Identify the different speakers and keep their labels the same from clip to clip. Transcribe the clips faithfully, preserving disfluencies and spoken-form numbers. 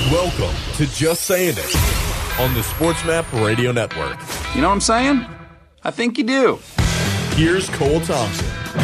Speaker 1: Welcome to Just Saying It on the SportsMap Radio Network.
Speaker 2: You know what I'm saying? I think you do.
Speaker 1: Here's Cole Thompson.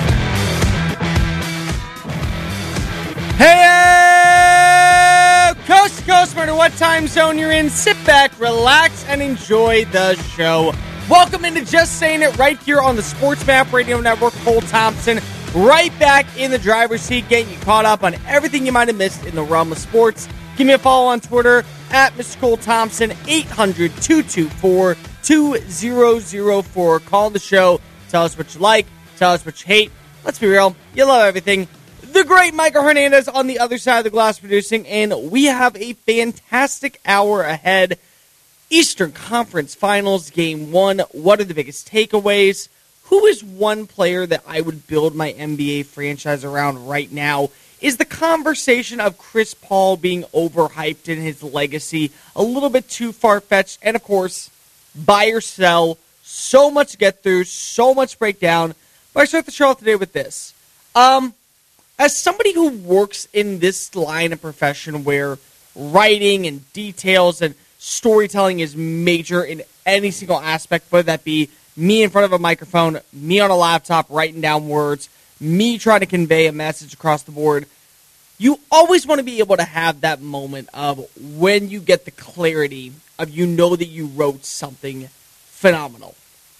Speaker 3: Hey, coast to coast, no matter what time zone you're in, sit back, relax, and enjoy the show. Welcome into Just Saying It right here on the SportsMap Radio Network. Cole Thompson, right back in the driver's seat, getting you caught up on everything you might have missed in the realm of sports. Give me a follow on Twitter at Mister Cole Thompson, eight hundred, two two four, two zero zero four. Call the show. Tell us what you like. Tell us what you hate. Let's be real. You love everything. The great Michael Hernandez on the other side of the glass producing, and we have a fantastic hour ahead. Eastern Conference Finals, Game one. What are the biggest takeaways? Who is one player that I would build my N B A franchise around right now? Is the conversation of Chris Paul being overhyped in his legacy a little bit too far-fetched? And, of course, buy or sell. So much to get through, so much breakdown. But I start the show off today with this. Um, as somebody who works in this line of profession where writing and details and storytelling is major in any single aspect, whether that be me in front of a microphone, me on a laptop writing down words, me trying to convey a message across the board, you always want to be able to have that moment of when you get the clarity of you know that you wrote something phenomenal.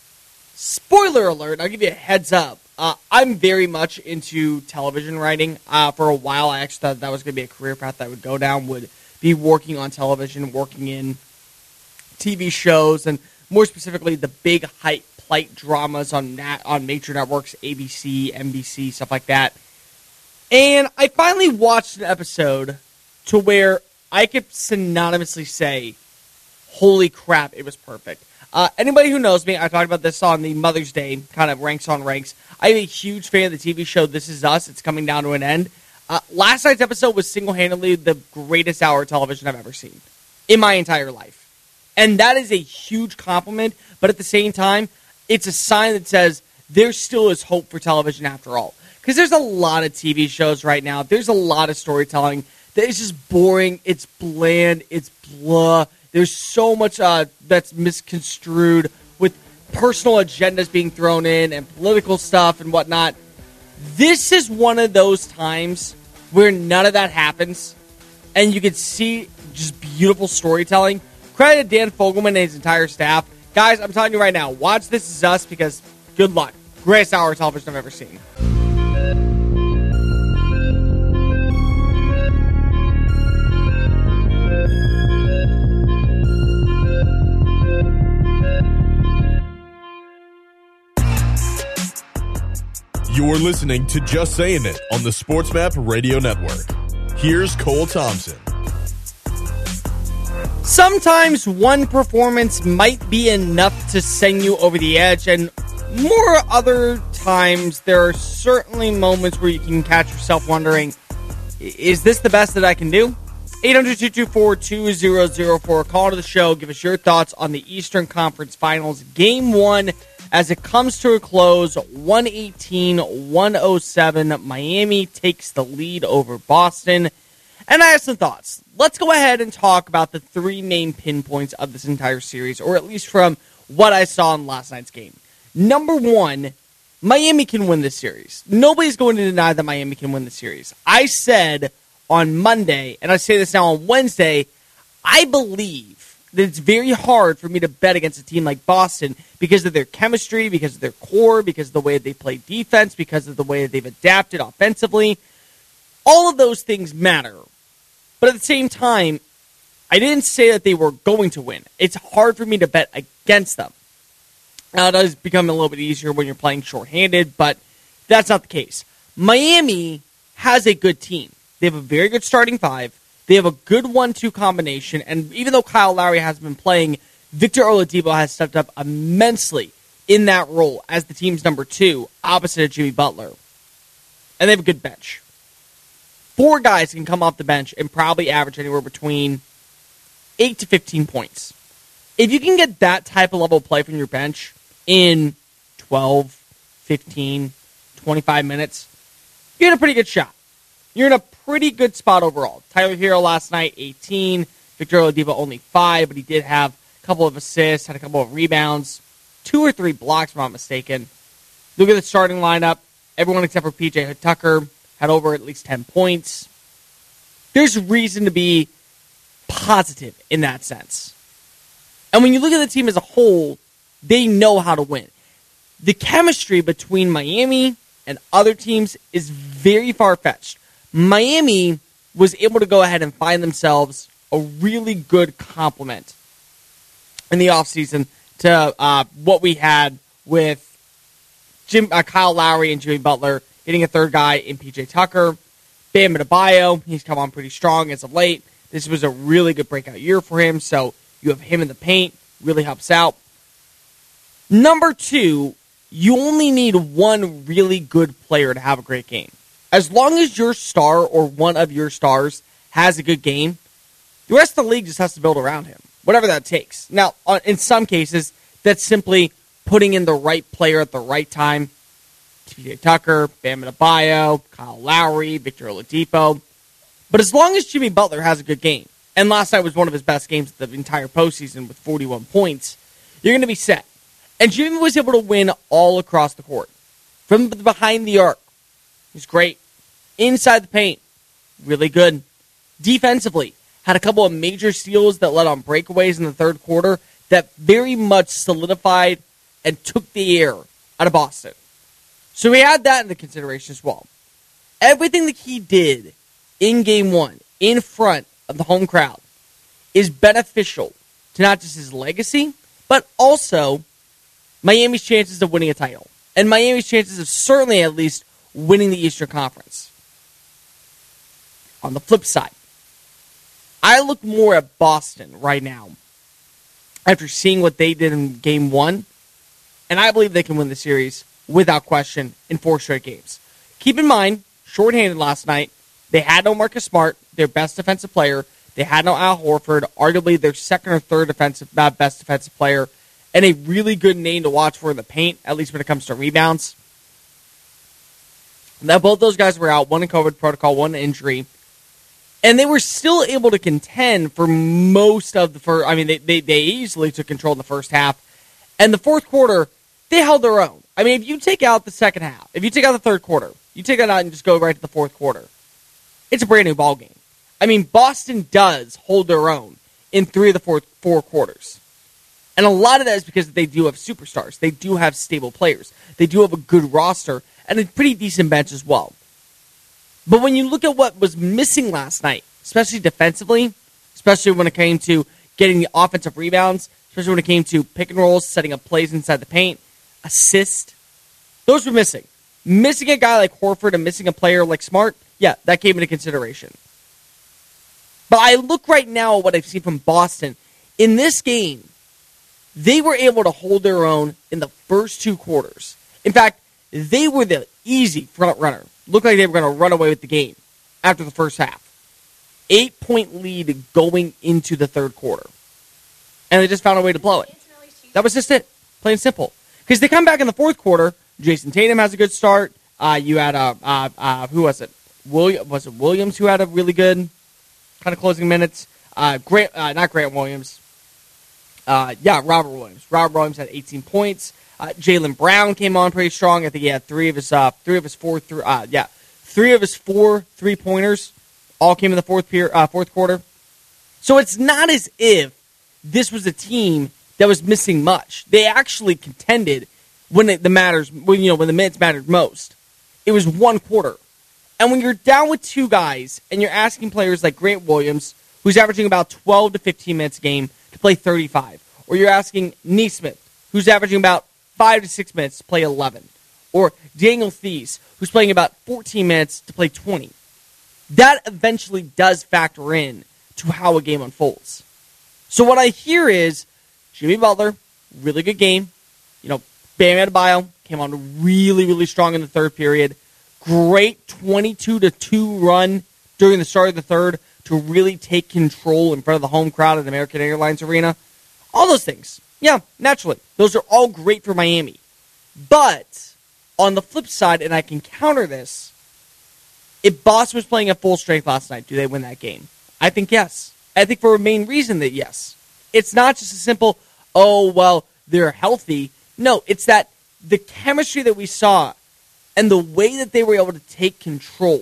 Speaker 3: Spoiler alert, I'll give you a heads up. Uh, I'm very much into television writing. Uh, for a while, I actually thought that was going to be a career path that I would go down, would be working on television, working in T V shows, and more specifically, the big hype plight dramas on nat- on major networks, A B C, N B C, stuff like that. And I finally watched an episode to where I could synonymously say, holy crap, it was perfect. Uh, anybody who knows me, I talked about this on the Mother's Day, kind of ranks on ranks. I'm a huge fan of the T V show This Is Us. It's coming down to an end. Uh, last night's episode was single-handedly the greatest hour of television I've ever seen in my entire life. And that is a huge compliment, but at the same time, it's a sign that says there still is hope for television after all. Because there's a lot of T V shows right now. There's a lot of storytelling that is just boring. It's bland. It's blah. There's so much uh, that's misconstrued with personal agendas being thrown in and political stuff and whatnot. This is one of those times where none of that happens, and you can see just beautiful storytelling. Credit to Dan Fogelman and his entire staff. Guys, I'm telling you right now, watch This Is Us because good luck. Greatest hour of television I've ever seen.
Speaker 1: You're listening to Just Saying It on the SportsMap Radio Network. Here's Cole Thompson.
Speaker 3: Sometimes one performance might be enough to send you over the edge, and more other times there are certainly moments where you can catch yourself wondering, is this the best that I can do? eight hundred, two two four, two zero zero four. Call to the show. Give us your thoughts on the Eastern Conference Finals. Game one, as it comes to a close, one eighteen to one oh seven. Miami takes the lead over Boston. And I have some thoughts. Let's go ahead and talk about the three main pinpoints of this entire series, or at least from what I saw in last night's game. Number one, Miami can win this series. Nobody's going to deny that Miami can win the series. I said on Monday, and I say this now on Wednesday, I believe that it's very hard for me to bet against a team like Boston because of their chemistry, because of their core, because of the way they play defense, because of the way that they've adapted offensively. All of those things matter. But at the same time, I didn't say that they were going to win. It's hard for me to bet against them. Now, it does become a little bit easier when you're playing shorthanded, but that's not the case. Miami has a good team. They have a very good starting five. They have a good one two combination, and even though Kyle Lowry has been playing, Victor Oladipo has stepped up immensely in that role as the team's number two, opposite of Jimmy Butler. And they have a good bench. Four guys can come off the bench and probably average anywhere between eight to fifteen points. If you can get that type of level of play from your bench in twelve, fifteen, twenty-five minutes, you're in a pretty good shot. you're in a pretty good spot overall. Tyler Hero last night, eighteen. Victor Oladipo only five, but he did have a couple of assists, had a couple of rebounds, two or three blocks, if I'm not mistaken. Look at the starting lineup. Everyone except for P J Tucker had over at least ten points. There's reason to be positive in that sense. And when you look at the team as a whole, they know how to win. The chemistry between Miami and other teams is very far-fetched. Miami was able to go ahead and find themselves a really good complement in the offseason to uh, what we had with Jim, uh, Kyle Lowry and Jimmy Butler, getting a third guy in P J Tucker. Bam Adebayo, he's come on pretty strong as of late. This was a really good breakout year for him, so you have him in the paint, really helps out. Number two, you only need one really good player to have a great game. As long as your star or one of your stars has a good game, the rest of the league just has to build around him, whatever that takes. Now, in some cases, that's simply putting in the right player at the right time. P J Tucker, Bam Adebayo, Kyle Lowry, Victor Oladipo. But as long as Jimmy Butler has a good game, and last night was one of his best games of the entire postseason with forty-one points, you're going to be set. And Jimmy was able to win all across the court. From behind the arc, he's great. Inside the paint, really good. Defensively, had a couple of major steals that led on breakaways in the third quarter that very much solidified and took the air out of Boston. So we had that into consideration as well. Everything that he did in game one, in front of the home crowd, is beneficial to not just his legacy, but also Miami's chances of winning a title. And Miami's chances of certainly at least winning the Eastern Conference. On the flip side, I look more at Boston right now after seeing what they did in game one, and I believe they can win the series without question in four straight games. Keep in mind, shorthanded last night, they had no Marcus Smart, their best defensive player. They had no Al Horford, arguably their second or third defensive uh, best defensive player, and a really good name to watch for in the paint, at least when it comes to rebounds. Now, both those guys were out, one in COVID protocol, one injury. And they were still able to contend for most of the first. I mean, they, they, they easily took control in the first half. And the fourth quarter, they held their own. I mean, if you take out the second half, if you take out the third quarter, you take that out and just go right to the fourth quarter, it's a brand new ball game. I mean, Boston does hold their own in three of the four, four quarters. And a lot of that is because they do have superstars. They do have stable players. They do have a good roster and a pretty decent bench as well. But when you look at what was missing last night, especially defensively, especially when it came to getting the offensive rebounds, especially when it came to pick and rolls, setting up plays inside the paint, assist, those were missing. Missing a guy like Horford and missing a player like Smart, yeah, that came into consideration. But I look right now at what I've seen from Boston. In this game, they were able to hold their own in the first two quarters. In fact, they were the easy front runner. Looked like they were going to run away with the game after the first half. Eight-point lead going into the third quarter. And they just found a way to blow it. That was just it. Plain and simple. Because they come back in the fourth quarter. Jason Tatum has a good start. Uh, you had, a, uh, uh, who was it? William, was it Williams who had a really good kind of closing minutes? Uh, Grant, uh, not Grant Williams. Uh, yeah, Robert Williams. Robert Williams had eighteen points. Uh, Jaylen Brown came on pretty strong. I think he had three of his uh, three of his four th- uh, yeah three of his four three pointers all came in the fourth period, uh, fourth quarter. So it's not as if this was a team that was missing much. They actually contended when it, the matters when you know when the minutes mattered most. It was one quarter, and when you're down with two guys and you're asking players like Grant Williams, who's averaging about twelve to fifteen minutes a game, to play thirty-five, or you're asking Nesmith, who's averaging about five to six minutes to play eleven. Or Daniel Theis, who's playing about fourteen minutes to play twenty. That eventually does factor in to how a game unfolds. So what I hear is Jimmy Butler, really good game. You know, Bam Adebayo came on really, really strong in the third period. Great twenty-two to two run during the start of the third to really take control in front of the home crowd at American Airlines Arena. All those things. Yeah, naturally. Those are all great for Miami. But on the flip side, and I can counter this, If Boston was playing at full strength last night, do they win that game? I think yes. I think for a main reason that yes. It's not just a simple, oh, well, they're healthy. No, it's that the chemistry that we saw and the way that they were able to take control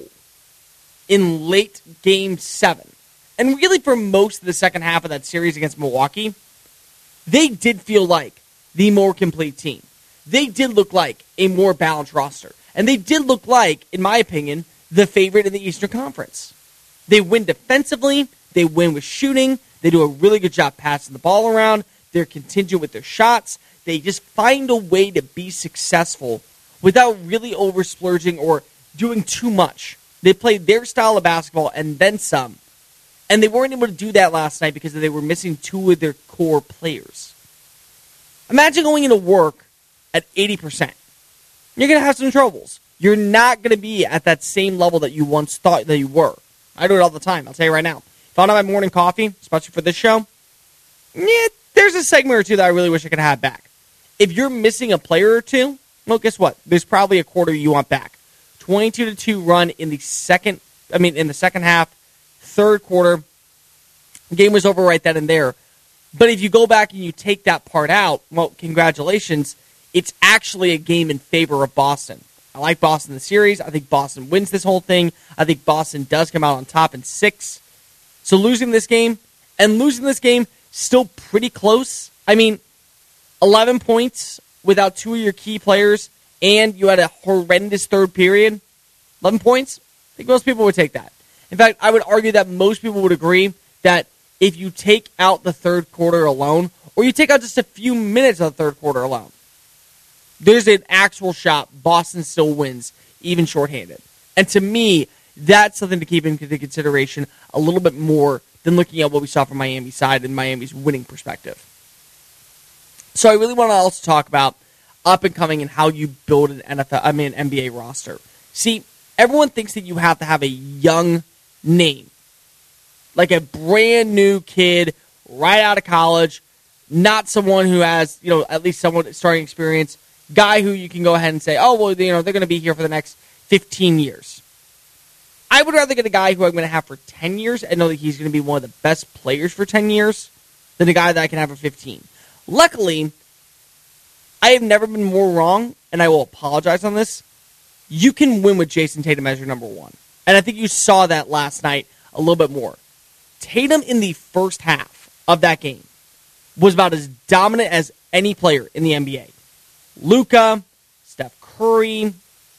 Speaker 3: in late game seven, and really for most of the second half of that series against Milwaukee, they did feel like the more complete team. They did look like a more balanced roster. And they did look like, in my opinion, the favorite in the Eastern Conference. They win defensively. They win with shooting. They do a really good job passing the ball around. They're contingent with their shots. They just find a way to be successful without really over-splurging or doing too much. They played their style of basketball and then some. And they weren't able to do that last night because they were missing two of their core players. Imagine going into work at eighty percent. You're going to have some troubles. You're not going to be at that same level that you once thought that you were. I do it all the time. I'll tell you right now. If I don't have my morning coffee, especially for this show, yeah, there's a segment or two that I really wish I could have back. If you're missing a player or two, well, guess what? There's probably a quarter you want back. twenty-two to two run in the second, I mean, in the second half, third quarter. The game was over right then and there. But if you go back and you take that part out, well, congratulations. It's actually a game in favor of Boston. I like Boston in the series. I think Boston wins this whole thing. I think Boston does come out on top in six. So losing this game, and losing this game still pretty close. I mean, eleven points without two of your key players, and you had a horrendous third period. eleven points? I think most people would take that. In fact, I would argue that most people would agree that if you take out the third quarter alone, or you take out just a few minutes of the third quarter alone, there's an actual shot Boston still wins, even shorthanded. And to me, that's something to keep into consideration a little bit more than looking at what we saw from Miami's side and Miami's winning perspective. So I really want to also talk about up and coming and how you build an N F L, I mean, N B A roster. See, everyone thinks that you have to have a young name, like a brand new kid right out of college, not someone who has, you know, at least somewhat starting experience, guy who you can go ahead and say, oh, well, you know, they're going to be here for the next fifteen years. I would rather get a guy who I'm going to have for ten years and know that he's going to be one of the best players for ten years than a guy that I can have for fifteen. Luckily, I have never been more wrong, and I will apologize on this. You can win with Jason Tatum as your number one. And I think you saw that last night a little bit more. Tatum in the first half of that game was about as dominant as any player in the N B A. Luka, Steph Curry,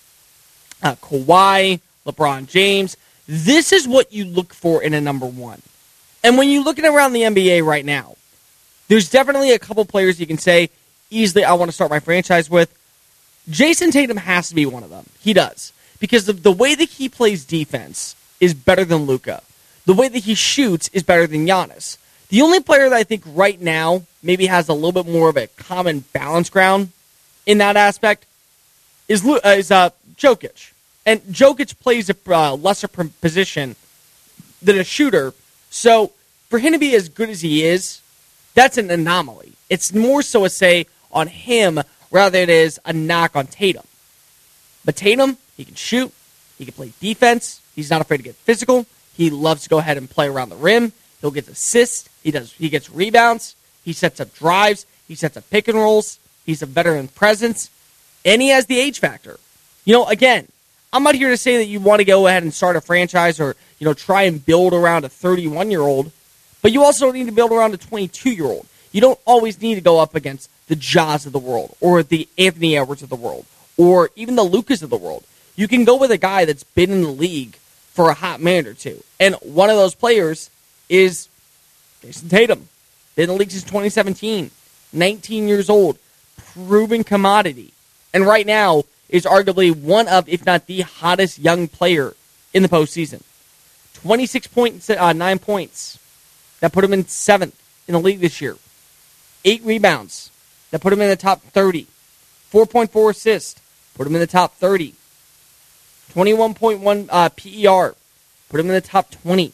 Speaker 3: uh, Kawhi, LeBron James. This is what you look for in a number one. And when you're looking around the N B A right now, there's definitely a couple players you can say, easily, I want to start my franchise with. Jason Tatum has to be one of them. He does. Because the, the way that he plays defense is better than Luka. The way that he shoots is better than Giannis. The only player that I think right now maybe has a little bit more of a common balance ground in that aspect is, uh, is uh, Jokic. And Jokic plays a uh, lesser position than a shooter. So for him to be as good as he is, that's an anomaly. It's more so a say on him rather than it is a knock on Tatum. But Tatum, he can shoot. He can play defense. He's not afraid to get physical. He loves to go ahead and play around the rim. He'll get assists. He does. He gets rebounds. He sets up drives. He sets up pick and rolls. He's a veteran presence. And he has the age factor. You know, again, I'm not here to say that you want to go ahead and start a franchise or, you know, try and build around a thirty-one-year-old. But you also don't need to build around a twenty-two-year-old. You don't always need to go up against the Jaws of the world or the Anthony Edwards of the world or even the Lucas of the world. You can go with a guy that's been in the league for a hot minute or two. And one of those players is Jason Tatum. Been in the league since twenty seventeen. nineteen years old. Proven commodity. And right now is arguably one of, if not the hottest young player in the postseason. twenty-six point nine points. That put him in seventh in the league this year. Eight rebounds. That put him in the top thirty. four point four assists. Put him in the top thirty. twenty-one point one uh, P E R. Put him in the top twenty.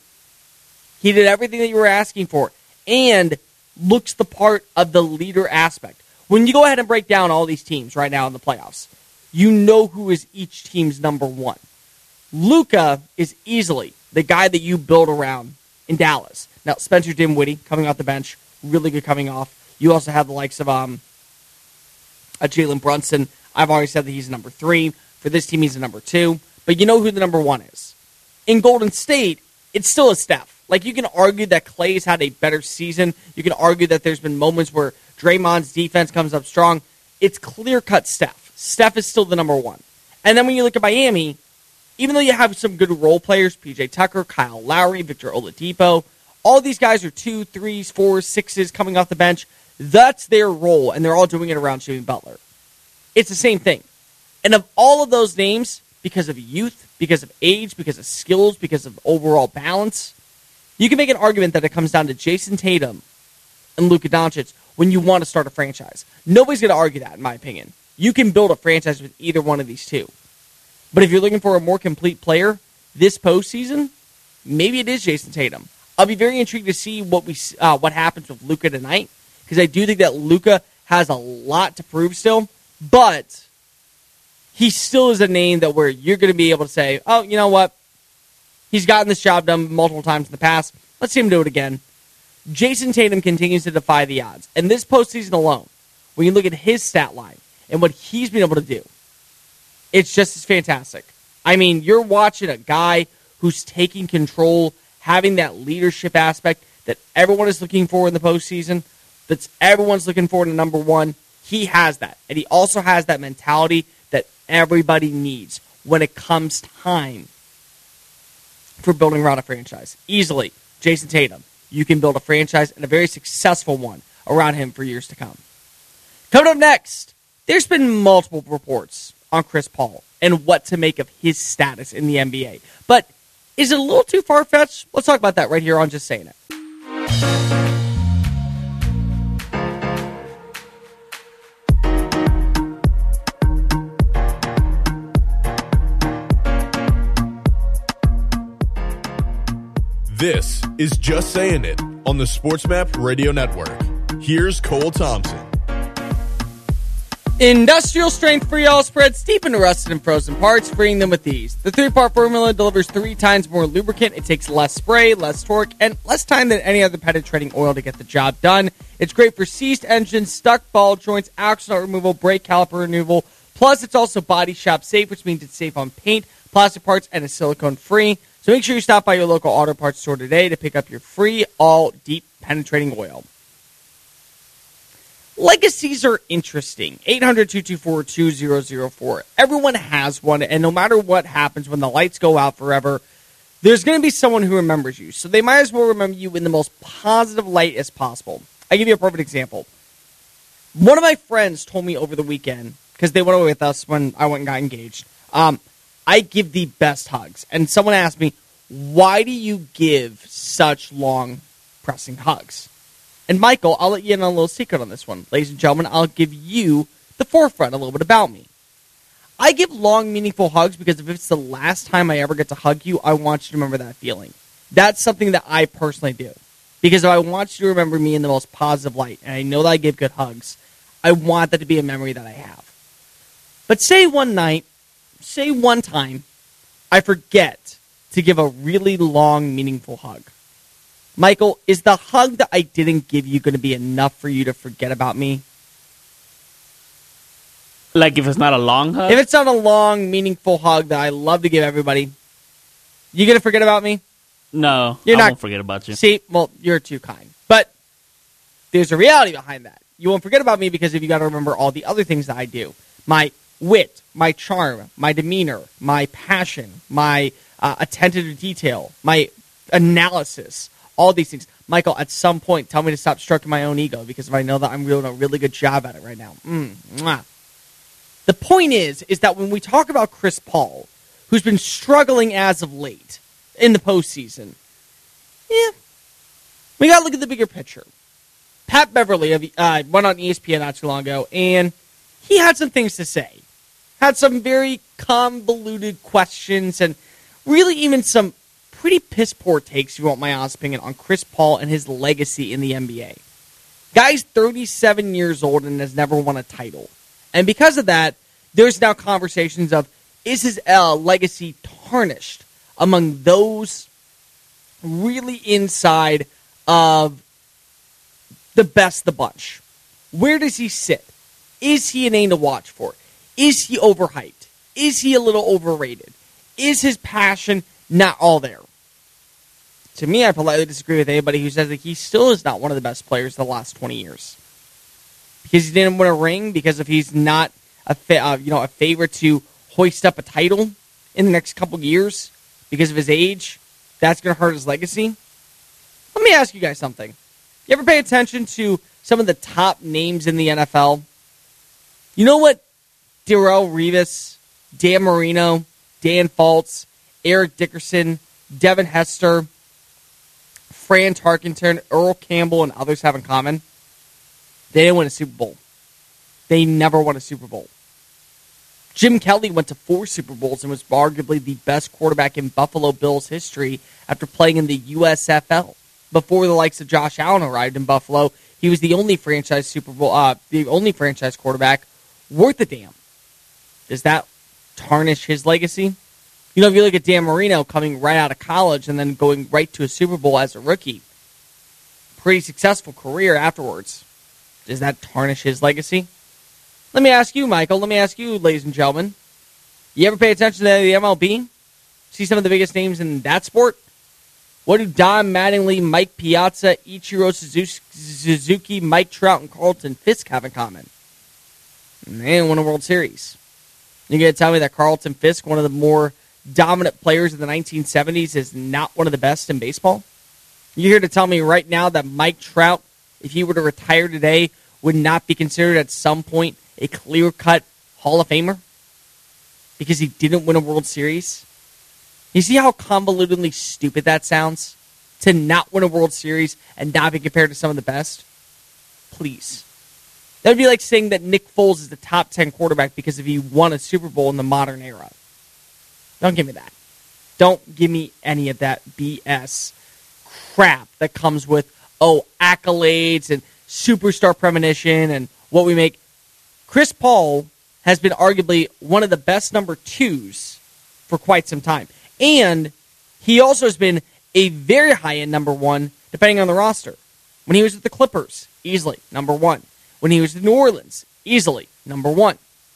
Speaker 3: He did everything that you were asking for. And looks the part of the leader aspect. When you go ahead and break down all these teams right now in the playoffs, you know who is each team's number one. Luka is easily the guy that you build around in Dallas. Now, Spencer Dinwiddie coming off the bench, really good coming off. You also have the likes of um, uh, Jalen Brunson. I've already said that he's number three. For this team, he's a number two. But you know who the number one is. In Golden State, it's still a Steph. Like, you can argue that Clay's had a better season. You can argue that there's been moments where Draymond's defense comes up strong. It's clear-cut Steph. Steph is still the number one. And then when you look at Miami, even though you have some good role players, P J Tucker, Kyle Lowry, Victor Oladipo, all these guys are two, threes, fours, sixes coming off the bench. That's their role, and they're all doing it around Jimmy Butler. It's the same thing. And of all of those names, because of youth, because of age, because of skills, because of overall balance, you can make an argument that it comes down to Jason Tatum and Luka Doncic when you want to start a franchise. Nobody's going to argue that, in my opinion. You can build a franchise with either one of these two. But if you're looking for a more complete player this postseason, maybe it is Jason Tatum. I'll be very intrigued to see what we uh, what happens with Luka tonight, because I do think that Luka has a lot to prove still, but he still is a name that where you're going to be able to say, oh, you know what? He's gotten this job done multiple times in the past. Let's see him do it again. Jason Tatum continues to defy the odds. And this postseason alone, when you look at his stat line and what he's been able to do, it's just as fantastic. I mean, you're watching a guy who's taking control, having that leadership aspect that everyone is looking for in the postseason, that's everyone's looking for in the number one. He has that. And he also has that mentality that everybody needs when it comes time for building around a franchise. Easily, Jason Tatum. You can build a franchise and a very successful one around him for years to come. Coming up next, there's been multiple reports on Chris Paul and what to make of his status in the N B A. But is it a little too far-fetched? Let's talk about that right here on Just Saying It.
Speaker 1: This is Just Saying It on the SportsMap Radio Network. Here's Cole Thompson.
Speaker 3: Industrial strength free all spreads deep into rusted and frozen parts, freeing them with ease. The three-part formula delivers three times more lubricant. It takes less spray, less torque, and less time than any other penetrating oil to get the job done. It's great for seized engines, stuck ball joints, axle nut removal, brake caliper removal. Plus, it's also body shop safe, which means it's safe on paint, plastic parts, and is silicone-free. So make sure you stop by your local auto parts store today to pick up your free all-deep penetrating oil. Legacies are interesting. eight hundred, two two four, two zero zero four. Everyone has one, and no matter what happens when the lights go out forever, there's going to be someone who remembers you. So they might as well remember you in the most positive light as possible. I'll give you a perfect example. One of my friends told me over the weekend, because they went away with us when I went and got engaged, um, I give the best hugs. And someone asked me, why do you give such long pressing hugs? And Michael, I'll let you in on a little secret on this one. Ladies and gentlemen, I'll give you the forefront, a little bit about me. I give long, meaningful hugs because if it's the last time I ever get to hug you, I want you to remember that feeling. That's something that I personally do. Because if I want you to remember me in the most positive light, and I know that I give good hugs, I want that to be a memory that I have. But say one night, say one time, I forget to give a really long, meaningful hug. Michael, is the hug that I didn't give you going to be enough for you to forget about me?
Speaker 4: Like if it's not a long hug?
Speaker 3: If it's not a long, meaningful hug that I love to give everybody, you going to forget about me?
Speaker 4: No,
Speaker 3: You're
Speaker 4: I
Speaker 3: not,
Speaker 4: won't forget about you.
Speaker 3: See, well, you're too kind. But there's a reality behind that. You won't forget about me because if you got to remember all the other things that I do. My wit, my charm, my demeanor, my passion, my uh, attention to detail, my analysis, all these things. Michael, at some point, tell me to stop stroking my own ego because if I know that I'm doing a really good job at it right now. Mm, mwah. The point is, is that when we talk about Chris Paul, who's been struggling as of late in the postseason, yeah, we got to look at the bigger picture. Pat Beverly uh, went on E S P N not too long ago, and he had some things to say. Had some very convoluted questions and really even some pretty piss-poor takes, if you want my honest opinion, on Chris Paul and his legacy in the N B A. Guy's thirty-seven years old and has never won a title. And because of that, there's now conversations of, is his uh, legacy tarnished among those really inside of the best of the bunch. Where does he sit? Is he a name to watch for? Is he overhyped? Is he a little overrated? Is his passion not all there? To me, I politely disagree with anybody who says that he still is not one of the best players of the last twenty years. Because he didn't win a ring, because if he's not a fa- uh, you know a favorite to hoist up a title in the next couple years because of his age, that's going to hurt his legacy. Let me ask you guys something. You ever pay attention to some of the top names in the N F L? You know what Darrelle Revis, Dan Marino, Dan Fultz, Eric Dickerson, Devin Hester, Fran Tarkenton, Earl Campbell, and others have in common? They didn't win a Super Bowl. They never won a Super Bowl. Jim Kelly went to four Super Bowls and was arguably the best quarterback in Buffalo Bills history after playing in the U S F L. Before the likes of Josh Allen arrived in Buffalo, he was the only franchise Super Bowl, uh, the only franchise quarterback worth a damn. Does that tarnish his legacy? You know, if you look at Dan Marino coming right out of college and then going right to a Super Bowl as a rookie, pretty successful career afterwards. Does that tarnish his legacy? Let me ask you, Michael. Let me ask you, ladies and gentlemen. You ever pay attention to the M L B? See some of the biggest names in that sport? What do Don Mattingly, Mike Piazza, Ichiro Suzuki, Mike Trout, and Carlton Fisk have in common? They didn't win a World Series. You're going to tell me that Carlton Fisk, one of the more dominant players of the nineteen seventies, is not one of the best in baseball? You're here to tell me right now that Mike Trout, if he were to retire today, would not be considered at some point a clear-cut Hall of Famer? Because he didn't win a World Series? You see how convolutedly stupid that sounds? To not win a World Series and not be compared to some of the best? Please. That would be like saying that Nick Foles is the top ten quarterback because if he won a Super Bowl in the modern era. Don't give me that. Don't give me any of that B S crap that comes with, oh, accolades and superstar premonition and what we make. Chris Paul has been arguably one of the best number twos for quite some time. And he also has been a very high-end number one, depending on the roster. When he was with the Clippers, easily number one. When he was in New Orleans, easily number one.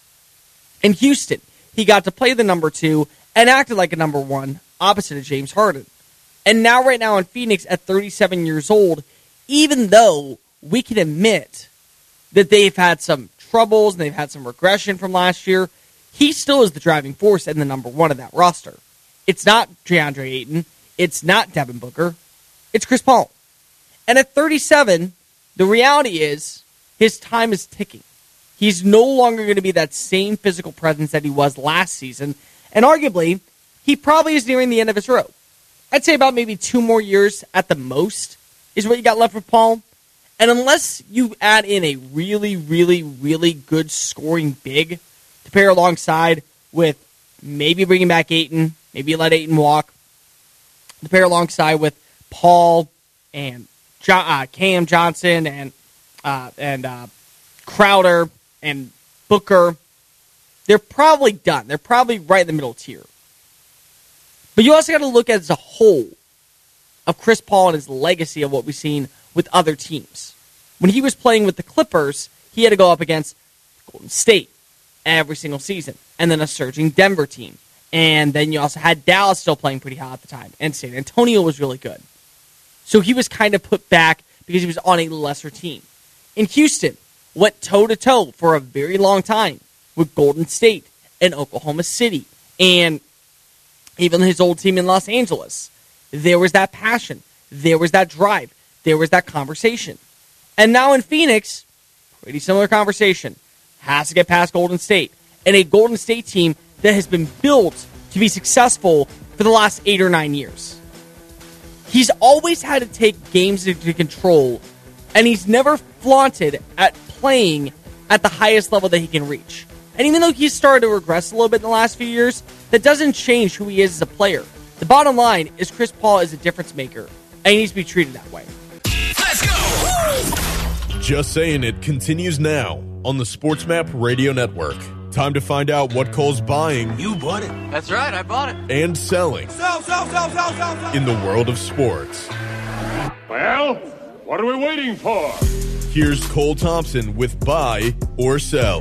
Speaker 3: In Houston, he got to play the number two and acted like a number one, opposite of James Harden. And now, right now in Phoenix, at thirty-seven years old, even though we can admit that they've had some troubles and they've had some regression from last year, he still is the driving force and the number one of that roster. It's not DeAndre Ayton. It's not Devin Booker. It's Chris Paul. And at thirty-seven, the reality is his time is ticking. He's no longer going to be that same physical presence that he was last season. And arguably, he probably is nearing the end of his rope. I'd say about maybe two more years at the most is what you got left with Paul. And unless you add in a really, really, really good scoring big to pair alongside with maybe bringing back Ayton, maybe let Ayton walk, to pair alongside with Paul and John, uh, Cam Johnson and uh, and uh, Crowder and Booker, they're probably done. They're probably right in the middle tier. But you also got to look at as a whole of Chris Paul and his legacy of what we've seen with other teams. When he was playing with the Clippers, he had to go up against Golden State every single season, and then a surging Denver team. And then you also had Dallas still playing pretty hot at the time, and San Antonio was really good. So he was kind of put back because he was on a lesser team. In Houston, went toe-to-toe for a very long time with Golden State and Oklahoma City, and even his old team in Los Angeles. There was that passion. There was that drive. There was that conversation. And now in Phoenix, pretty similar conversation. Has to get past Golden State. And a Golden State team that has been built to be successful for the last eight or nine years. He's always had to take games into control, and he's never flaunted at playing at the highest level that he can reach. And even though he's started to regress a little bit in the last few years, that doesn't change who he is as a player. The bottom line is Chris Paul is a difference maker, and he needs to be treated that way.
Speaker 1: Let's go! Just Saying It continues now on the SportsMap Radio Network. Time to find out what Cole's buying.
Speaker 5: You bought it.
Speaker 2: That's right, I bought it.
Speaker 1: And selling.
Speaker 5: Sell, sell, sell, sell, sell, sell.
Speaker 1: In the world of sports.
Speaker 6: Well, what are we waiting for?
Speaker 1: Here's Cole Thompson with Buy or Sell.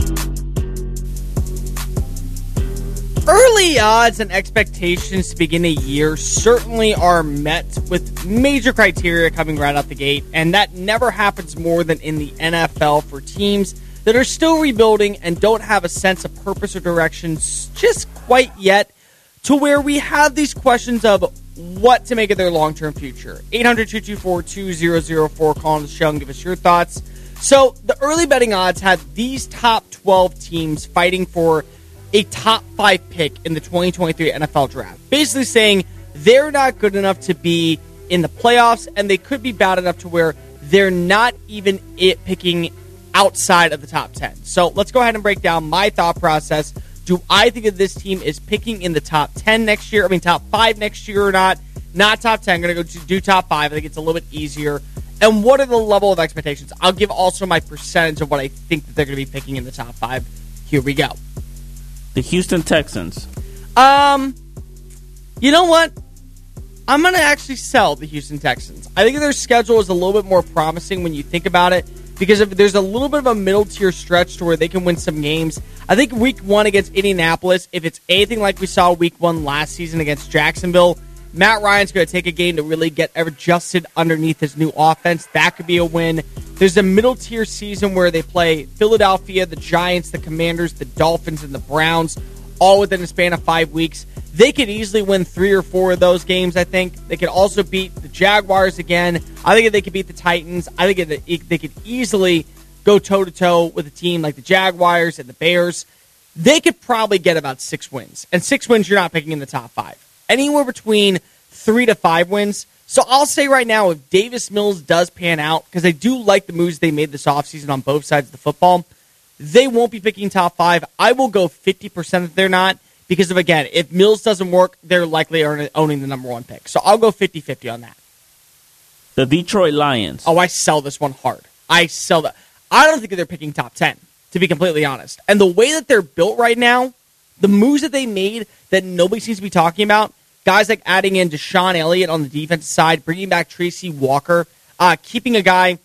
Speaker 3: Early odds and expectations to begin a year certainly are met with major criteria coming right out the gate, and that never happens more than in the N F L for teams that are still rebuilding and don't have a sense of purpose or direction just quite yet, to where we have these questions of what to make of their long-term future. eight hundred, two two four, two zero zero four, call on the show and give us your thoughts. So the early betting odds have these top twelve teams fighting for a top five pick in the twenty twenty-three N F L draft. Basically saying they're not good enough to be in the playoffs, and they could be bad enough to where they're not even it picking outside of the top ten. So let's go ahead and break down my thought process. Do I think that this team is picking in the top ten next year? I mean, top five next year or not? Not top ten. I'm going to go to do top five. I think it's a little bit easier. And what are the level of expectations? I'll give also my percentage of what I think that they're going to be picking in the top five. Here we go.
Speaker 4: The Houston Texans.
Speaker 3: Um, you know what? I'm going to actually sell the Houston Texans. I think their schedule is a little bit more promising when you think about it, because if there's a little bit of a middle-tier stretch to where they can win some games. I think week one against Indianapolis, if it's anything like we saw week one last season against Jacksonville, Matt Ryan's going to take a game to really get adjusted underneath his new offense. That could be a win. There's a middle-tier season where they play Philadelphia, the Giants, the Commanders, the Dolphins, and the Browns, all within a span of five weeks. They could easily win three or four of those games, I think. They could also beat the Jaguars again. I think they could beat the Titans. I think they could easily go toe-to-toe with a team like the Jaguars and the Bears. They could probably get about six wins. And six wins you're not picking in the top five. Anywhere between three to five wins. So I'll say right now, if Davis Mills does pan out, because I do like the moves they made this offseason on both sides of the football, they won't be picking top five. I will go fifty percent if they're not, because, of again, if Mills doesn't work, they're likely owning the number one pick. So I'll go fifty-fifty on that.
Speaker 4: The Detroit Lions.
Speaker 3: Oh, I sell this one hard. I sell that. I don't think they're picking top ten, to be completely honest. And the way that they're built right now, the moves that they made that nobody seems to be talking about, guys like adding in Deshaun Elliott on the defensive side, bringing back Tracy Walker, uh, keeping a guy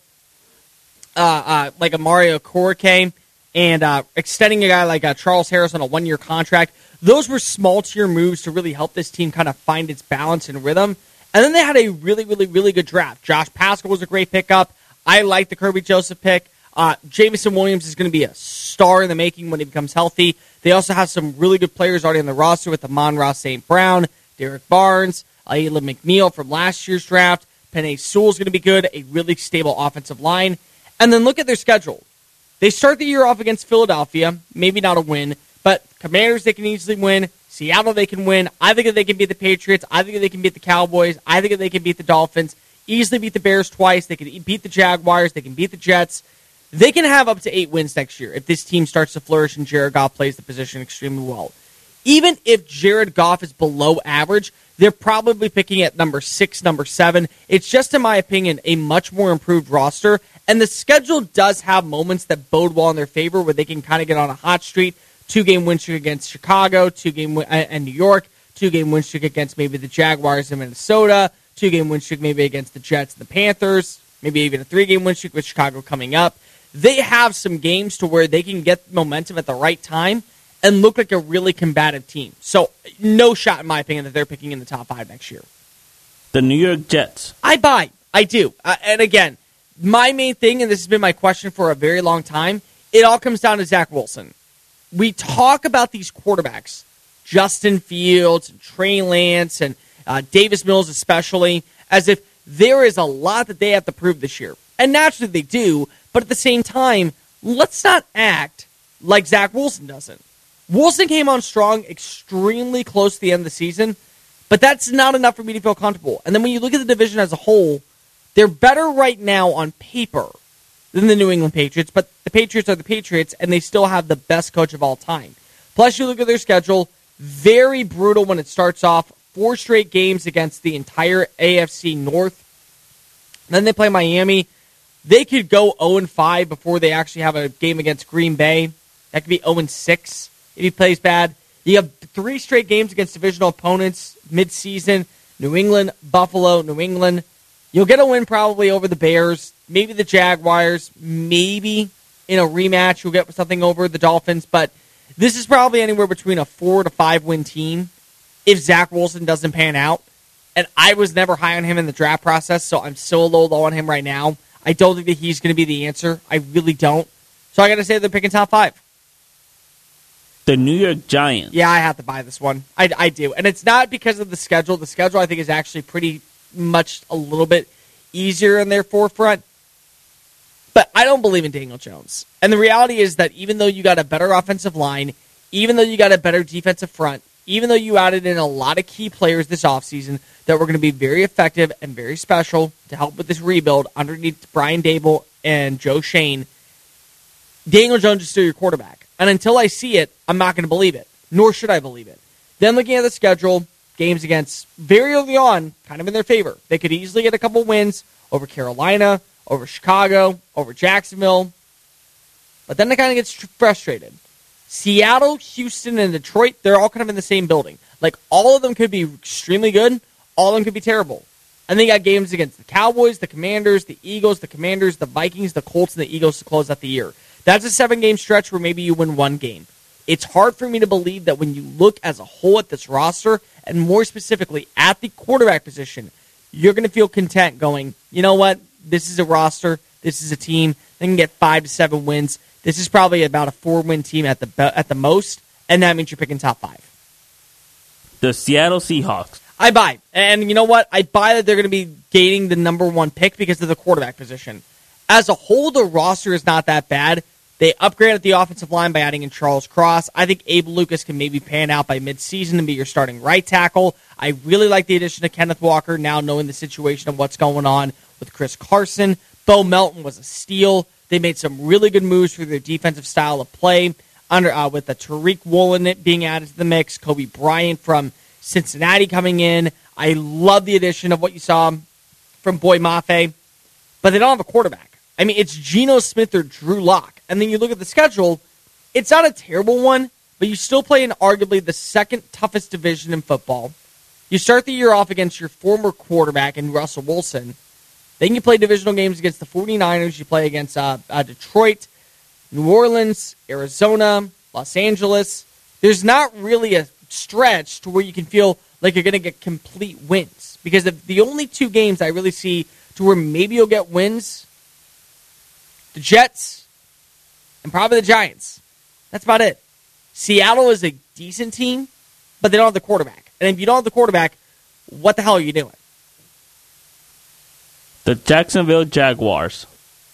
Speaker 3: uh, uh, like a Mario Corke, and uh, extending a guy like uh, Charles Harris on a one-year contract. Those were small-tier moves to really help this team kind of find its balance and rhythm. And then they had a really, really, really good draft. Josh Pascal was a great pickup. I like the Kirby Joseph pick. Uh, Jameson Williams is going to be a star in the making when he becomes healthy. They also have some really good players already on the roster with Amon-Ra Saint Brown, Derek Barnes, Ayla McNeil from last year's draft. Penei Sewell's going to be good, a really stable offensive line. And then look at their schedule. They start the year off against Philadelphia, maybe not a win, but Commanders they can easily win. Seattle they can win. I think that they can beat the Patriots. I think that they can beat the Cowboys. I think that they can beat the Dolphins. Easily beat the Bears twice. They can beat the Jaguars. They can beat the Jets. They can have up to eight wins next year if this team starts to flourish and Jared Goff plays the position extremely well. Even if Jared Goff is below average, they're probably picking at number six, number seven. It's just, in my opinion, a much more improved roster. And the schedule does have moments that bode well in their favor where they can kind of get on a hot streak. Two-game win streak against Chicago, two-game win- and New York, two-game win streak against maybe the Jaguars in Minnesota, two-game win streak maybe against the Jets and the Panthers, maybe even a three-game win streak with Chicago coming up. They have some games to where they can get momentum at the right time and look like a really combative team. So no shot, in my opinion, that they're picking in the top five next year.
Speaker 4: The New York Jets.
Speaker 3: I buy. I do. Uh, and again, my main thing, and this has been my question for a very long time, it all comes down to Zach Wilson. We talk about these quarterbacks, Justin Fields and Trey Lance and uh, Davis Mills especially, as if there is a lot that they have to prove this year. And naturally they do, but at the same time, let's not act like Zach Wilson doesn't. Wilson came on strong, extremely close to the end of the season, but that's not enough for me to feel comfortable. And then when you look at the division as a whole, they're better right now on paper than the New England Patriots, but the Patriots are the Patriots, and they still have the best coach of all time. Plus, you look at their schedule, very brutal when it starts off, four straight games against the entire A F C North. Then they play Miami. They could go oh and five before they actually have a game against Green Bay. That could be oh and six if he plays bad. You have three straight games against divisional opponents mid-season. New England, Buffalo, New England. You'll get a win probably over the Bears, maybe the Jaguars, maybe in a rematch you'll get something over the Dolphins, but this is probably anywhere between a four to five win team if Zach Wilson doesn't pan out. And I was never high on him in the draft process, so I'm still a little low on him right now. I don't think that he's going to be the answer. I really don't. So I got to say they're picking top five.
Speaker 4: The New York Giants.
Speaker 3: Yeah, I have to buy this one. I, I do. And it's not because of the schedule. The schedule, I think, is actually pretty much a little bit easier in their forefront. But I don't believe in Daniel Jones. And the reality is that even though you got a better offensive line, even though you got a better defensive front, even though you added in a lot of key players this offseason that were going to be very effective and very special to help with this rebuild underneath Brian Dable and Joe Shane, Daniel Jones is still your quarterback. And until I see it, I'm not going to believe it. Nor should I believe it. Then looking at the schedule, games against very early on, kind of in their favor. They could easily get a couple wins over Carolina, over Chicago, over Jacksonville. But then they kind of get frustrated. Seattle, Houston, and Detroit, they're all kind of in the same building. Like, all of them could be extremely good. All of them could be terrible. And then you got games against the Cowboys, the Commanders, the Eagles, the Commanders, the Vikings, the Colts, and the Eagles to close out the year. That's a seven-game stretch where maybe you win one game. It's hard for me to believe that when you look as a whole at this roster, and more specifically at the quarterback position, you're going to feel content going, you know what, this is a roster, this is a team, they can get five to seven wins. This is probably about a four-win team at the at the most, and that means you're picking top five.
Speaker 4: The Seattle Seahawks.
Speaker 3: I buy. And you know what? I buy that they're going to be gaining the number one pick because of the quarterback position. As a whole, the roster is not that bad. They upgraded the offensive line by adding in Charles Cross. I think Abe Lucas can maybe pan out by midseason and be your starting right tackle. I really like the addition of Kenneth Walker, now knowing the situation of what's going on with Chris Carson. Bo Melton was a steal. They made some really good moves for their defensive style of play under uh, with the Tariq Woolen being added to the mix, Kobe Bryant from Cincinnati coming in. I love the addition of what you saw from Boy Mafe, but they don't have a quarterback. I mean, it's Geno Smith or Drew Lock. And then you look at the schedule, it's not a terrible one, but you still play in arguably the second toughest division in football. You start the year off against your former quarterback in Russell Wilson. Then you play divisional games against the 49ers. You play against uh, uh, Detroit, New Orleans, Arizona, Los Angeles. There's not really a stretch to where you can feel like you're going to get complete wins. Because the, the only two games I really see to where maybe you'll get wins, the Jets and probably the Giants. That's about it. Seattle is a decent team, but they don't have the quarterback. And if you don't have the quarterback, what the hell are you doing?
Speaker 4: The Jacksonville Jaguars.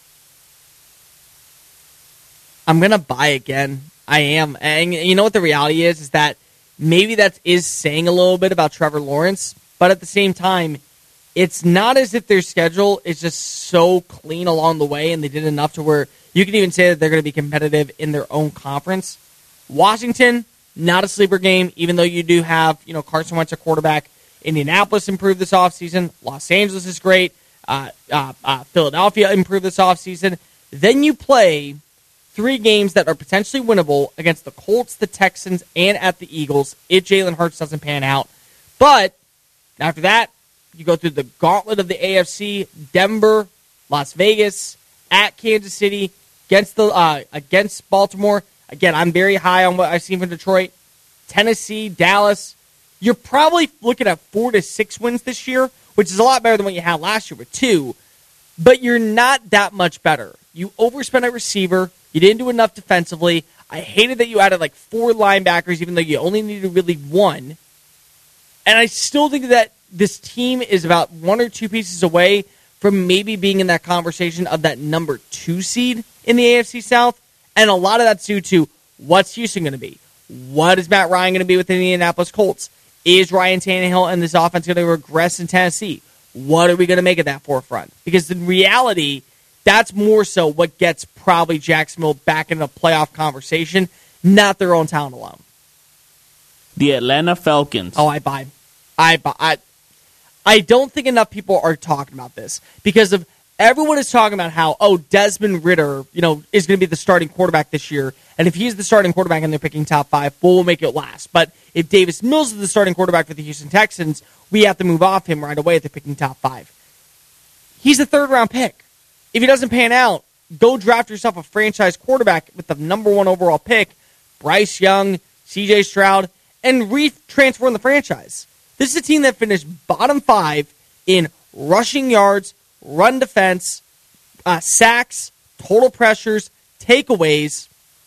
Speaker 3: I'm going to buy again. I am. And you know what the reality is? Is that maybe that is saying a little bit about Trevor Lawrence, but at the same time, it's not as if their schedule is just so clean along the way and they did enough to where you can even say that they're going to be competitive in their own conference. Washington, not a sleeper game, even though you do have, you know, Carson Wentz at quarterback. Indianapolis improved this offseason. Los Angeles is great. Uh, uh, uh, Philadelphia improved this offseason. Then you play three games that are potentially winnable against the Colts, the Texans, and at the Eagles if Jalen Hurts doesn't pan out. But after that, you go through the gauntlet of the A F C, Denver, Las Vegas, at Kansas City, against the uh, against Baltimore. Again, I'm very high on what I've seen from Detroit. Tennessee, Dallas. You're probably looking at four to six wins this year, which is a lot better than what you had last year with two. But you're not that much better. You overspent at receiver. You didn't do enough defensively. I hated that you added like four linebackers, even though you only needed really one. And I still think that this team is about one or two pieces away from maybe being in that conversation of that number two seed in the A F C South. And a lot of that's due to what's Houston going to be? What is Matt Ryan going to be with the Indianapolis Colts? Is Ryan Tannehill and this offense going to regress in Tennessee? What are we going to make of that forefront? Because in reality, that's more so what gets probably Jacksonville back in the playoff conversation, not their own talent alone.
Speaker 4: The Atlanta Falcons.
Speaker 3: Oh, I buy. I buy. I, I don't think enough people are talking about this because of everyone is talking about how, oh, Desmond Ridder, you know, is going to be the starting quarterback this year. And if he's the starting quarterback and they're picking top five, well, we'll make it last. But if Davis Mills is the starting quarterback for the Houston Texans, we have to move off him right away if they're picking top five. He's a third-round pick. If he doesn't pan out, go draft yourself a franchise quarterback with the number one overall pick, Bryce Young, C J Stroud, and re-transform the franchise. This is a team that finished bottom five in rushing yards, run defense, uh, sacks, total pressures, takeaways,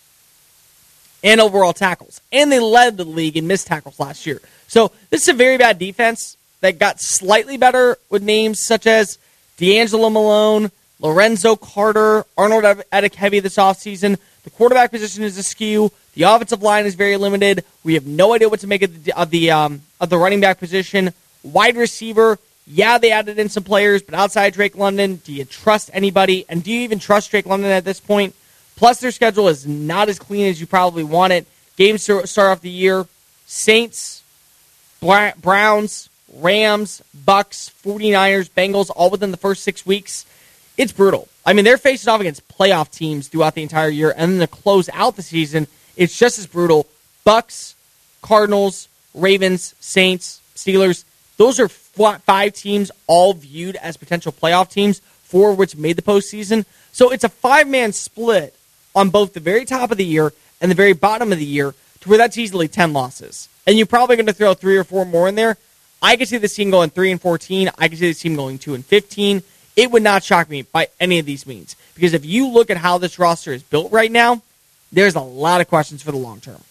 Speaker 3: and overall tackles. And they led the league in missed tackles last year. So this is a very bad defense that got slightly better with names such as D'Angelo Malone, Lorenzo Carter, Arnold Ebiketie this offseason. The quarterback position is askew. The offensive line is very limited. We have no idea what to make of the of the, um, of the running back position. Wide receiver, yeah, they added in some players, but outside Drake London, do you trust anybody? And do you even trust Drake London at this point? Plus, their schedule is not as clean as you probably want it. Games to start off the year, Saints, Browns, Rams, Bucks, 49ers, Bengals, all within the first six weeks. It's brutal. I mean, they're facing off against playoff teams throughout the entire year, and then to close out the season, it's just as brutal. Bucks, Cardinals, Ravens, Saints, Steelers, those are five teams all viewed as potential playoff teams, four of which made the postseason. So it's a five-man split on both the very top of the year and the very bottom of the year to where that's easily ten losses. And you're probably going to throw three or four more in there. I could see this team going three and fourteen. I could see this team going two and fifteen. It would not shock me by any of these means. Because if you look at how this roster is built right now, there's a lot of questions for the long term.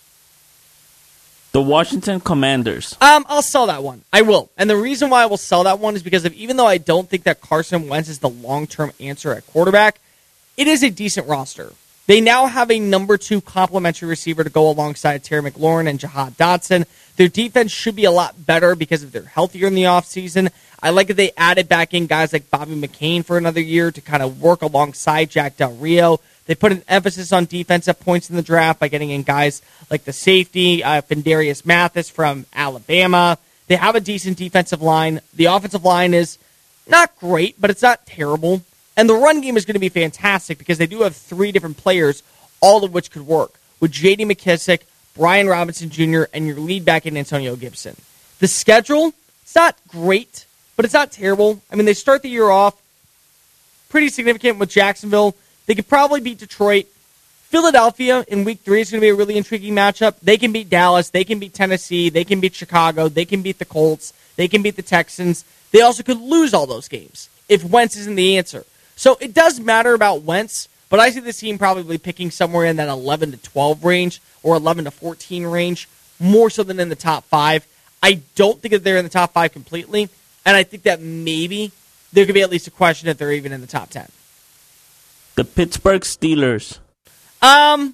Speaker 4: The Washington Commanders.
Speaker 3: Um, I'll sell that one. I will. And the reason why I will sell that one is because of, even though I don't think that Carson Wentz is the long-term answer at quarterback, it is a decent roster. They now have a number two complimentary receiver to go alongside Terry McLaurin and Jahad Dotson. Their defense should be a lot better because if they're healthier in the offseason. I like that they added back in guys like Bobby McCain for another year to kind of work alongside Jack Del Rio. They put an emphasis on defense at points in the draft by getting in guys like the safety, uh, Fendarius Mathis from Alabama. They have a decent defensive line. The offensive line is not great, but it's not terrible. And the run game is going to be fantastic because they do have three different players, all of which could work, with J D McKissick, Brian Robinson Junior, and your lead back in Antonio Gibson. The schedule, it's not great, but it's not terrible. I mean, they start the year off pretty significant with Jacksonville. They could probably beat Detroit. Philadelphia in week three is going to be a really intriguing matchup. They can beat Dallas. They can beat Tennessee. They can beat Chicago. They can beat the Colts. They can beat the Texans. They also could lose all those games if Wentz isn't the answer. So it does matter about Wentz, but I see this team probably picking somewhere in that eleven to twelve range or eleven to fourteen range, more so than in the top five. I don't think that they're in the top five completely, and I think that maybe there could be at least a question if they're even in the top ten.
Speaker 4: The Pittsburgh Steelers.
Speaker 3: Um,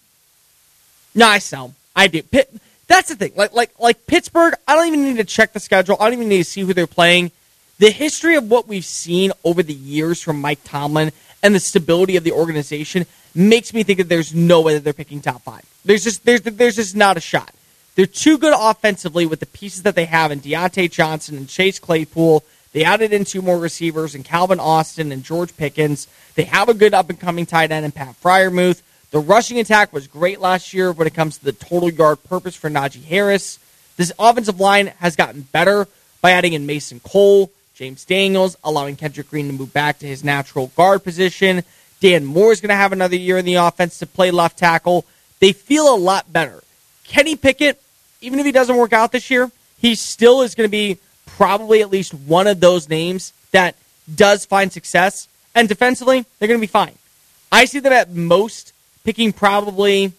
Speaker 3: no, I sell. I do. Pitt, that's the thing. Like, like, like Pittsburgh, I don't even need to check the schedule. I don't even need to see who they're playing. The history of what we've seen over the years from Mike Tomlin and the stability of the organization makes me think that there's no way that they're picking top five. There's just there's there's just not a shot. They're too good offensively with the pieces that they have in Deontay Johnson and Chase Claypool. They added in two more receivers in Calvin Austin and George Pickens. They have a good up-and-coming tight end in Pat Freiermuth. The rushing attack was great last year when it comes to the total yard purpose for Najee Harris. This offensive line has gotten better by adding in Mason Cole, James Daniels, allowing Kendrick Green to move back to his natural guard position. Dan Moore is going to have another year in the offense to play left tackle. They feel a lot better. Kenny Pickett, even if he doesn't work out this year, he still is going to be probably at least one of those names that does find success. And defensively, they're going to be fine. I see them at most picking probably,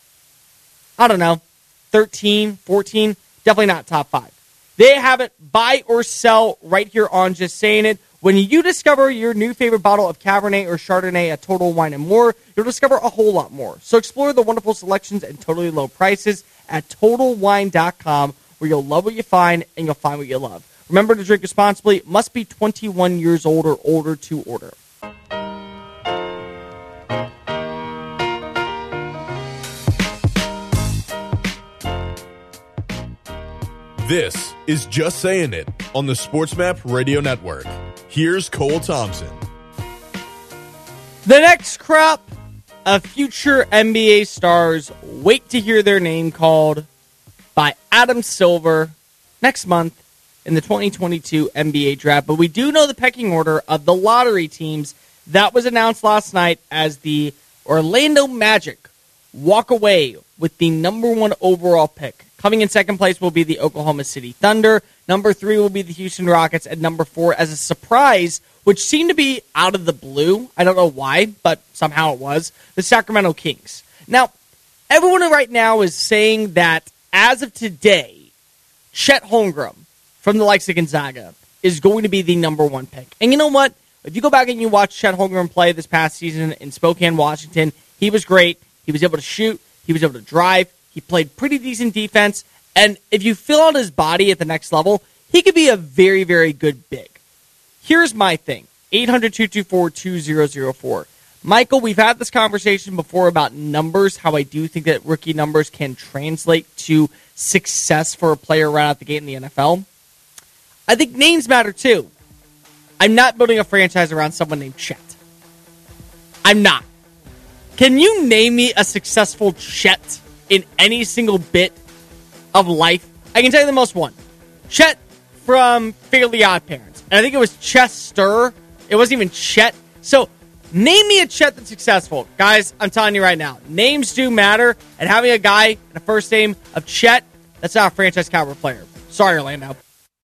Speaker 3: I don't know, thirteen, fourteen, definitely not top five. They have it buy or sell right here on Just Saying It. When you discover your new favorite bottle of Cabernet or Chardonnay at Total Wine and More, you'll discover a whole lot more. So explore the wonderful selections and totally low prices at Total Wine dot com, where you'll love what you find and you'll find what you love. Remember to drink responsibly. Must be twenty-one years old or older to order.
Speaker 1: This is Just Saying It on the SportsMap Radio Network. Here's Cole Thompson.
Speaker 3: The next crop of future N B A stars wait to hear their name called by Adam Silver next month in the twenty twenty-two N B A draft. But we do know the pecking order of the lottery teams that was announced last night as the Orlando Magic walk away with the number one overall pick. Coming in second place will be the Oklahoma City Thunder. Number three will be the Houston Rockets. And number four, as a surprise, which seemed to be out of the blue, I don't know why, but somehow it was, the Sacramento Kings. Now, everyone right now is saying that as of today, Chet Holmgren from the likes of Gonzaga is going to be the number one pick. And you know what? If you go back and you watch Chet Holmgren play this past season in Spokane, Washington, he was great. He was able to shoot. He was able to drive. He played pretty decent defense. And if you fill out his body at the next level, he could be a very, very good big. Here's my thing. eight hundred, two two four, two zero zero four. Michael, we've had this conversation before about numbers, how I do think that rookie numbers can translate to success for a player right out the gate in the N F L. I think names matter too. I'm not building a franchise around someone named Chet. I'm not. Can you name me a successful Chet in any single bit of life? I can tell you the most one. Chet from Fairly Odd Parents. And I think it was Chester. It wasn't even Chet. So, name me a Chet that's successful. Guys, I'm telling you right now, names do matter. And having a guy in a first name of Chet, that's not a franchise caliber player. Sorry, Orlando.